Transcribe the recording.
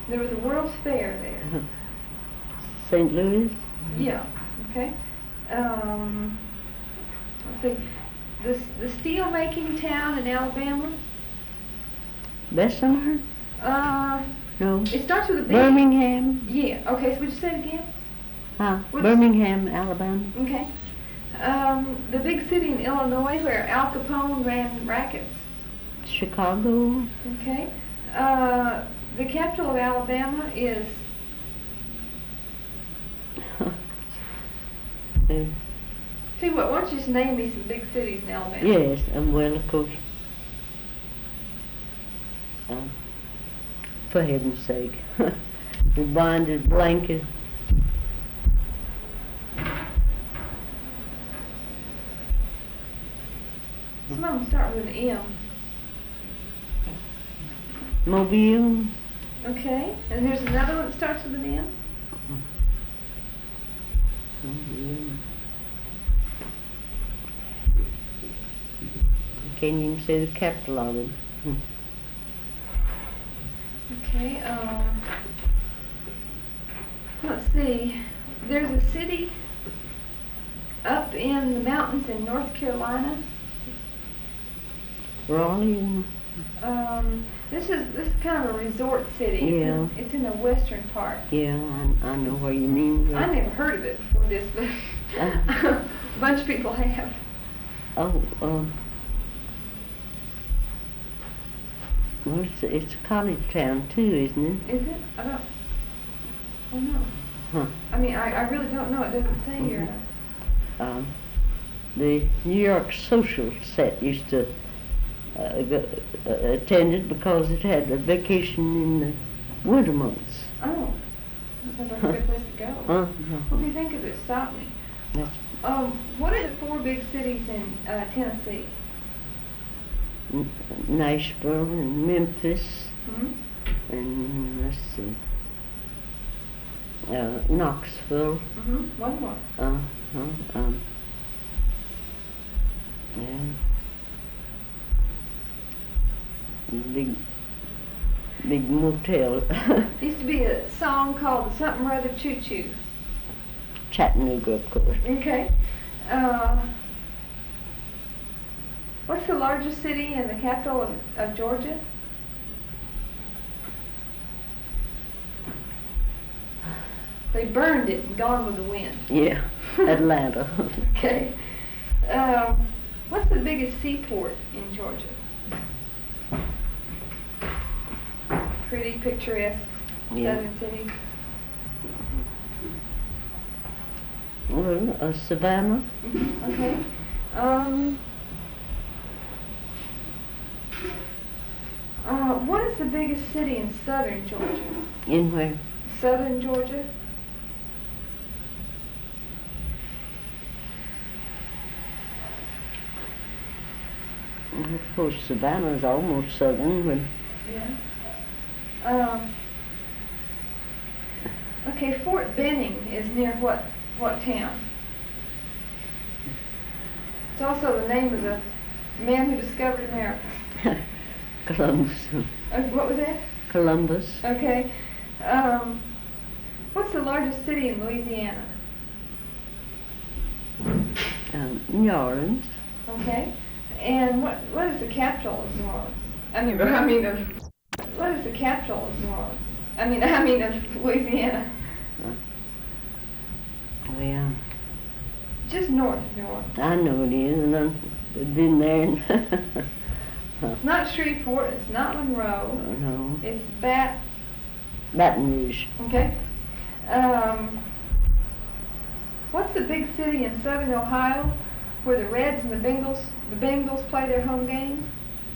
There was a World's Fair there. St. Louis? Yeah, okay. Let's see. The steel-making town in Alabama? Bessemer? No. It starts with a B. Birmingham? Yeah, okay, so would you say it again? Birmingham, Alabama. Okay. The big city in Illinois where Al Capone ran rackets? Chicago? Okay. The capital of Alabama is? See what? Why don't you just name me some big cities in Alabama? Yes, well, of course. For heaven's sake, the bonded blanket. Some of them start with an M. Mobile. Okay, and there's another one that starts with an M? Mobile. I can't even say the capital of it. Okay, let's see. There's a city up in the mountains in North Carolina. Raleigh. This is kind of a resort city. Yeah. It's in the western part. Yeah, I know what you mean. I never heard of it before this, but a bunch of people have. Well, it's a college town too, isn't it? Is it? I don't know. Huh. I mean, I really don't know. It doesn't say here. The New York social set used to attend it because it had a vacation in the winter months. Oh, that sounds like a good place to go. What do you think of it? Stop me. What are the 4 big cities in Tennessee? Nashville and Memphis, and let's see, Knoxville. One more. Big motel. Used to be a song called Something Rather Choo Choo. Chattanooga, of course. Okay. What's the largest city and the capital of Georgia? They burned it and gone with the wind. Yeah, Atlanta. Okay. What's the biggest seaport in Georgia? Pretty picturesque southern city. Well, Savannah. Okay. What is the biggest city in southern Georgia? In where? Southern Georgia. Well, of course, Savannah is almost southern, but... Yeah. Okay, Fort Benning is near what town? It's also the name of the man who discovered America. Columbus. What was that? Columbus. Okay. What's the largest city in Louisiana? New Orleans. Okay. And what is the capital of New Orleans? What is the capital of New Orleans? Of Louisiana. Well, just north of New Orleans. I know it is, and I've been there. It's not Shreveport, it's not Monroe. No. It's Baton Rouge. Okay. What's the big city in southern Ohio where the Reds and the Bengals play their home games?